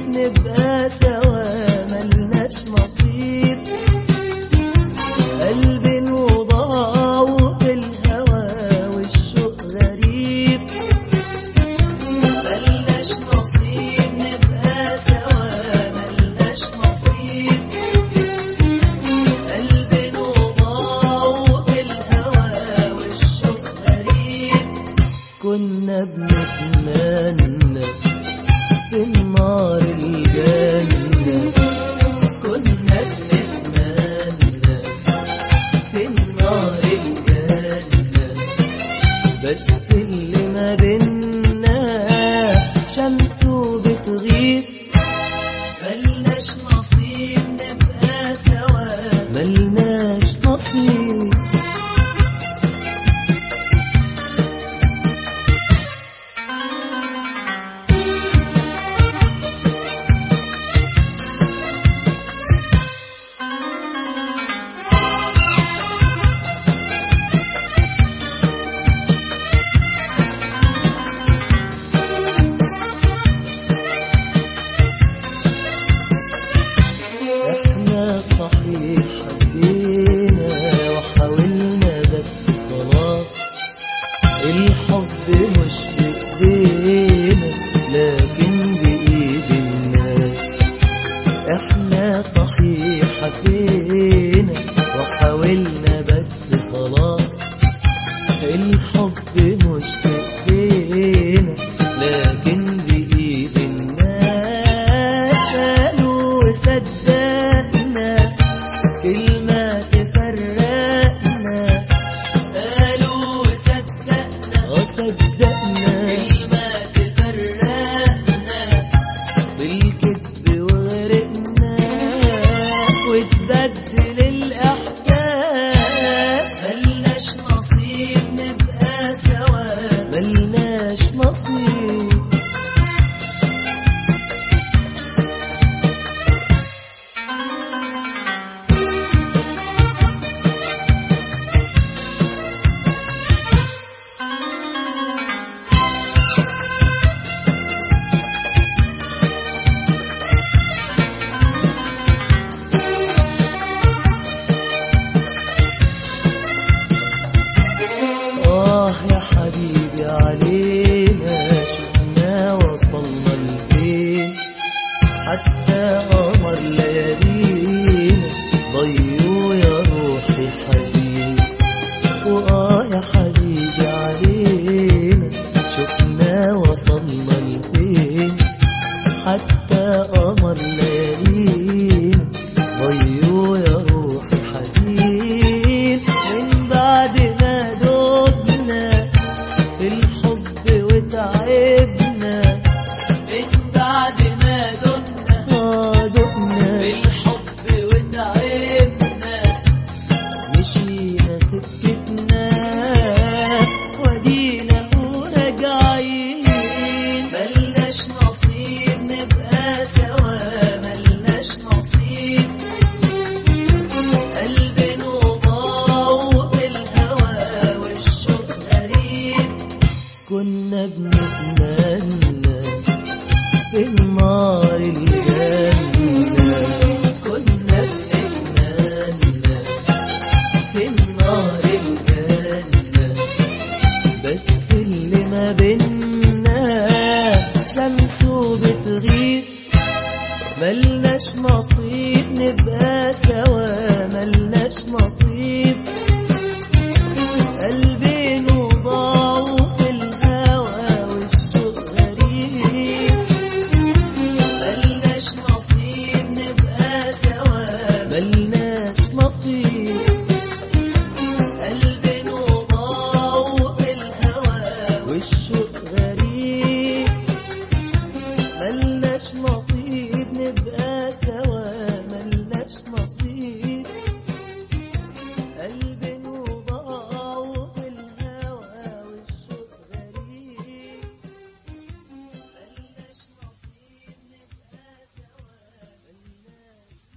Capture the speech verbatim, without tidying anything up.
نبقى سوا ملناش نصيب. قلبي وضاع وفي الهوى والشوق غريب، ملناش نصيب نبقى سوا ملناش نصيب. قلبي وضاع وفي الهوى والشوق غريب. كنا بنتمنى في النار الجنة، كنا بنتمنى في النار الجنة، بس اللي ما بينا شمسه بتغيب. ملناش نصيب نبقى سوا ملناش نصيب. صحيح حبينا وحاولنا بس خلاص، الحب مش بإيدينا لكن بإيد الناس. احنا صحيح حبينا وحاولنا بس خلاص، الحب مش بإيدينا لكن بإيد الناس. قالوا وصدقنا كلمة تفرقنا، قالوا وصدقنا وصدقنا كلمة تفرقنا، بالكذب وغرقنا وتبدل الإحساس. ملناش نصيب نبقى سوا ملناش نصيب. آه يا حبيبي علينا شفنا وصلنا لفين، حتى قمر ليالينا ضيوا يا روحي حزين. وآه يا حبيبي علينا شفنا وصلنا لفين، حتى قمر ليالينا ضيوا يا روحي حزين. من بعد ما دبنا في الحب وتعبنا، من بعد ما دبنا آه دبنا في الحب وتعبنا، مشينا سكتنا ودينا وراجعين. ملناش نصيب نبقى سوا ملناش نصيب. قلبي وضاع وفي الهوى والشوق غريب. كنا بنتمنى في النار الجنة، كنا بنتمنى في النار الجنة، بس اللي ما بينا شمسه بتغيب. ملناش نصيب نبقى سوا ملناش نصيب.